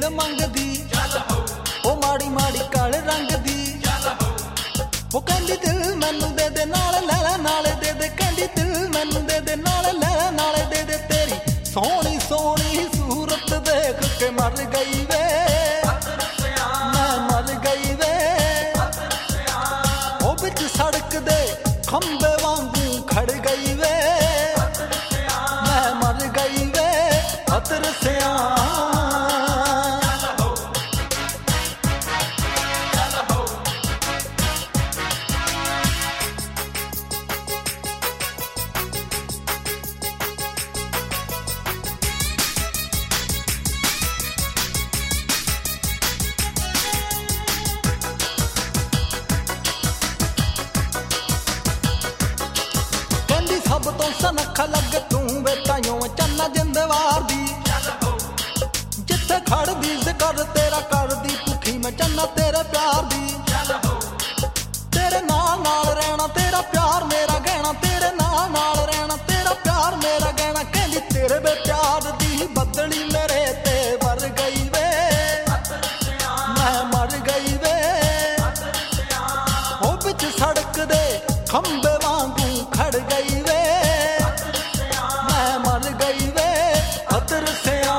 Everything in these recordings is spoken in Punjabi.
ਮੰਗਦੀ ਉਹ ਮਾੜੀ ਮਾੜੀ ਕਾਲੇ ਰੰਗ ਦੀ ਉਹ ਕਹਿੰਦੀ ਦਿਲ ਮੈਨੂੰ ਦੇ ਦੇ ਨਾਲ ਲੈ ਲੈ ਨਾਲੇ ਦੇ ਦੇ ਕਹਿੰਦੀ ਦਿਲ ਮੈਨੂੰ ਦੇ ਦੇ ਨਾਲ ਲੈ ਲੈ ਨਾਲੇ ਦੇ ਦੇ ਤੇਰੀ ਸੋਹਣੀ ਸੋਹਣੀ ਸੂਰਤ ਦੇਖ ਕੇ ਮਰ ਗਈ ਵੇ ਮੈਂ ਮਰ ਗਈ ਵੇ ਉਹ ਵਿੱਚ ਸੜਕ ਦੇ ਖੰਭੇ ਵਾਂਗੂ ਖੜ ਗਈ ਵੇ ਮੈਂ ਮਰ ਗਈ ਵੇ ਅਤਰਸਿਆ ਸਭ ਤੋਂ ਸਨੱਖਾ ਲੱਗ ਤੂੰ ਵੇ ਤਾਈਓ ਚੰਨਾ ਜਿੰਦਵਾਰ ਦੀ ਜਿੱਥੇ ਖੜਦੀ ਜ਼ਿਕਰ ਤੇਰਾ ਕਰਦੀ ਭੁੱਖੀ ਮੈਂ ਚੰਨਾ ਤੇਰੇ ਪਿਆਰ ਦੀ ਤੇਰੇ ਨਾਲ ਨਾਲ ਰਹਿਣਾ ਤੇਰਾ ਪਿਆਰ ਮੇਰਾ ਗਹਿਣਾ ਤੇਰੇ ਨਾਲ ਨਾਲ ਰਹਿਣਾ ਤੇਰਾ ਪਿਆਰ ਮੇਰਾ ਗਹਿਣਾ ਕਹਿੰਦੀ ਤੇਰੇ ਵੇ ਪਿਆਰ ਦੀ ਬਦਲੀ ਮੇਰੇ ਤੇ ਵਰ ਗਈ ਵੇ ਮੈਂ ਮਰ ਗਈ ਵੇ ਉਹ ਵਿੱਚ ਸੜਕ ਦੇ ਖੰਭੇ ਵਾਂਗੂ ਖੜ ਗਈ ਵੇ ਮੈਂ ਮਰ ਗਈ ਵੇ ਅਤਰਸਿਆ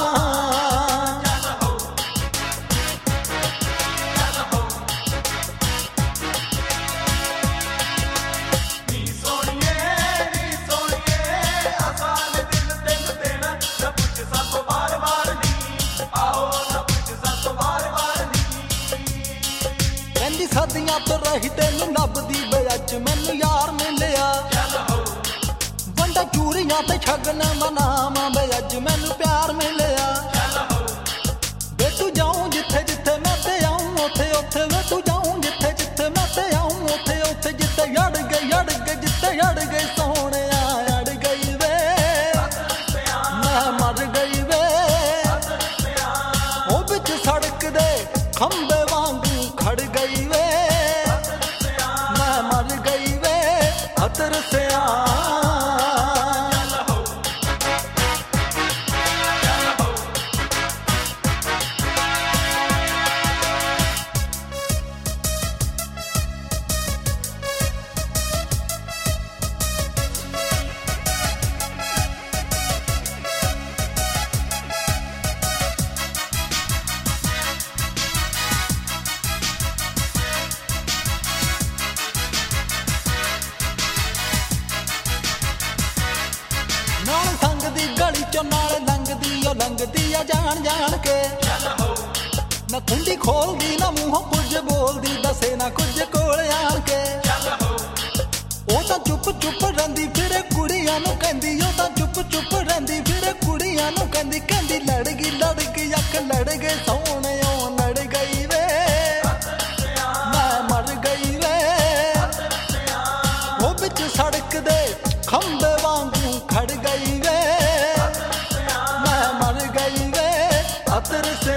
ਕਹਿੰਦੀ ਸਦੀਆਂ ਤੋਂ ਰਹੀ ਤੈਨੂੰ ਲੱਭਦੀ ਵੇ ਅੱਜ ਮੈਨੂੰ ਯਾਰ ਮਿਲਿਆ ਵੰਡਾ ਚੂਰੀਆਂ ਤੇ ਛਗਨ ਮਨਾਵਾਂ ਵੇ ਅੱਜ ਮੈਨੂੰ ਪਿਆਰ ਮਿਲਿਆ ਵੇ ਤੂੰ ਜਾਊਂ ਜਿੱਥੇ ਜਿੱਥੇ ਮੈਂ ਤੇ ਆਊਂ ਉੱਥੇ ਉੱਥੇ ਵੇ ਤੂੰ ਜਾਊਂ ਜਿੱਥੇ ਜਿੱਥੇ ਮੈਂ ਤੇ ਆਊਂ ਉੱਥੇ ਉੱਥੇ ਜਿੱਥੇ ਅੜ ਗਏ ਜਿੱਥੇ ਅੜ ਗਏ ਸੋਹਣਿਆ ਅੜ ਗਈ ਵੇ ਮੈਂ ਮਰ ਗਈ ਵੇ ਉਹ ਵਿੱਚ ਸੜਕ ਦੇ ਖੰਭੇ ਵਾਂਗੂ ਖੜ ਗਈ ਵੇ ਮੈਂ ਮਰ ਗਈ ਵੇ ਅਤਰਸਿਆ ਨਾਲ ਸੰਗ ਦੀ ਗਲੀ ਚੋਂ ਨਾਲ ਲੰਘਦੀ ਉਹ ਲੰਘਦੀ ਆ ਜਾਣ ਜਾਣ ਕੇ ਨਾ ਕੁੰਡੀ ਖੋਲਦੀ ਨਾ ਮੂੰਹੋਂ ਕੁਝ ਬੋਲਦੀ ਦੱਸੇ ਨਾ ਕੁਝ ਕੋਲ ਆਣ ਕੇ ਉਹ ਤਾਂ ਚੁੱਪ ਚੁੱਪ ਰਹਿੰਦੀ ਫਿਰੇ ਕੁੜੀਆਂ ਨੂੰ ਕਹਿੰਦੀ ਉਹ ਤਾਂ ਚੁੱਪ ਚੁੱਪ ਰਹਿੰਦੀ ਫਿਰੇ ਕੁੜੀਆਂ ਨੂੰ ਕਹਿੰਦੀ ਕਹਿੰਦੀ ਲੜ ਗਈ ਅੱਖ ਲੜ ਗਏ ਸੋਹਣਿਓ ਲੜ ਗਈ ਵੇ ਮੈਂ ਮਰ ਗਈ ਵੇ ਉਹ ਵਿੱਚ ਸੜਕ ਦੇ ਖੰਭੇ ਵਾਂਗੂ ਖੜ ਗਈ ਵੇ ਮੈਂ ਮਰ ਗਈ ਵੇ ਅਤਰਸਿਆ